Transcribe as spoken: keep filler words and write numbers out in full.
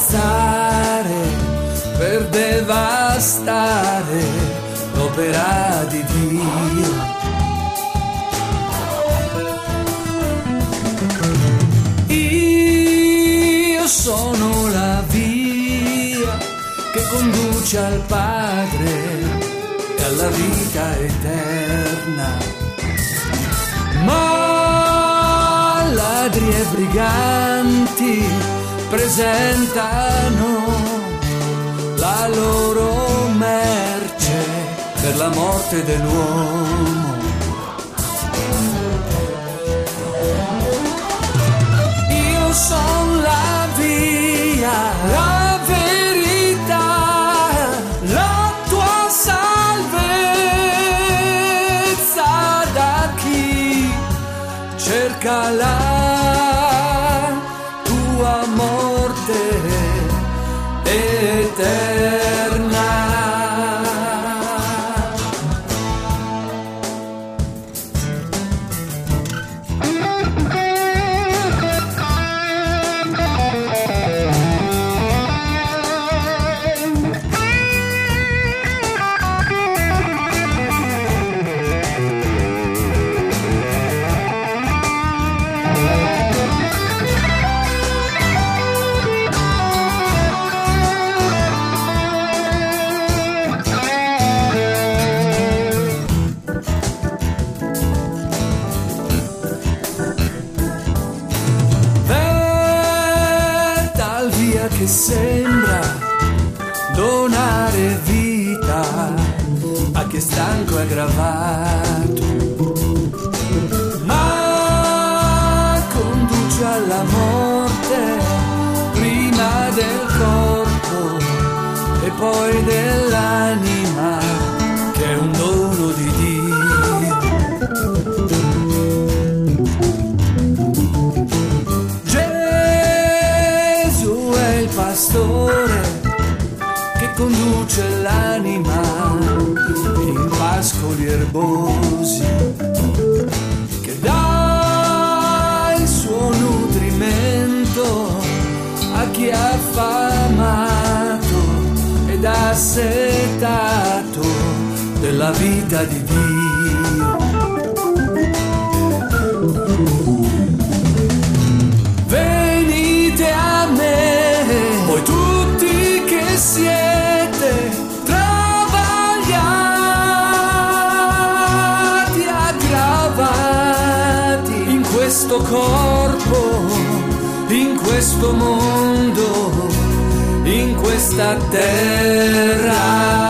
bastare per devastare l'opera di Dio. Io sono la via che conduce al Padre e alla vita eterna. Ma ladri e briganti presentano la loro merce per la morte dell'uomo. Io sono la via, la verità, la tua salvezza da chi cerca la tua morte eterna. Che sembra donare vita a chi è stanco e aggravato, ma conduce alla morte prima del corpo e poi dell'anima, che è un dono di Dio. Pastore che conduce l'anima in pascoli erbosi, che dà il suo nutrimento a chi è affamato ed assetato della vita di Dio. Venite a me, voi tutti che siete travagliati, aggravati in questo corpo, in questo mondo, in questa terra.